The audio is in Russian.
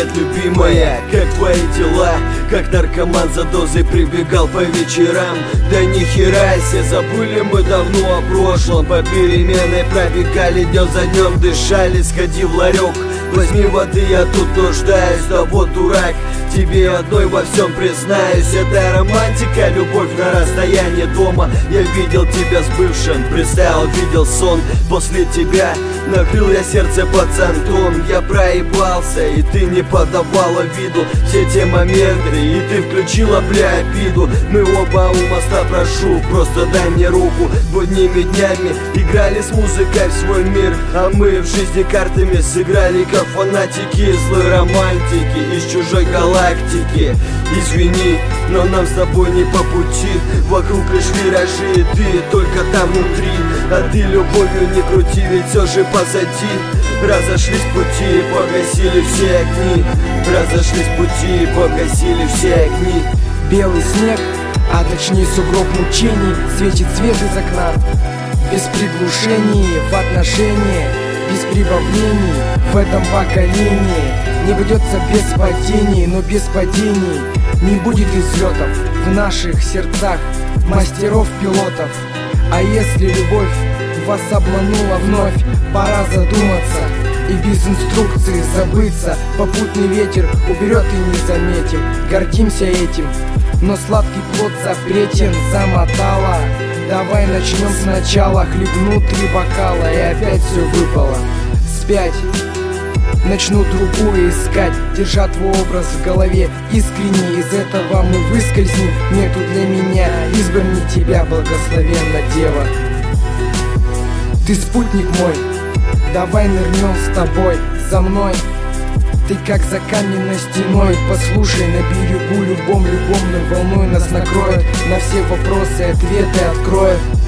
Привет, любимая, как твои дела? Как наркоман за дозой прибегал по вечерам. Да нихера себе, забыли мы давно о прошлом. По переменной пробегали, днем за днем дышали. Сходи в ларек, возьми воды, я тут нуждаюсь. Да вот дурак, тебе одной во всем признаюсь. Это романтика, любовь на расстоянии дома. Я видел тебя с бывшим, представил, видел сон. После тебя накрыл я сердце пацантом. Я проебался, и ты не подавала виду все те моменты, и ты включила, бля, обиду. Мы оба у моста, прошу, просто дай мне руку. Будними днями играли с музыкой в свой мир, а мы в жизни картами сыграли, как фанатики злой романтики из чужой галактики. Извини, но нам с тобой не по пути. Вокруг лишь виражи, и ты только там внутри. А ты любовью не крути, ведь все же позади. Разошлись пути, погасили все огни. Разошлись пути, погасили все огни. Белый снег, а точнее сугроб мучений, светит свет из окна. Без приглушений в отношении, без прибавлений в этом поколении. Не ведется без падений, но без падений не будет излетов в наших сердцах мастеров-пилотов. А если любовь вас обманула вновь, пора задуматься и без инструкции забыться. Попутный ветер уберет и не заметим. Гордимся этим, но сладкий плод запретен. Замотала, давай начнем сначала. Хлебну 3 бокала, и опять все выпало. Спять, начну другую искать, держа твой образ в голове искренне. Из этого мы выскользнем, нету для меня избран не тебя, благословенна дева. Ты спутник мой, давай нырнем с тобой за мной. Ты как за каменной стеной, послушай, на берегу любомной волной нас накроет. На все вопросы ответы откроет.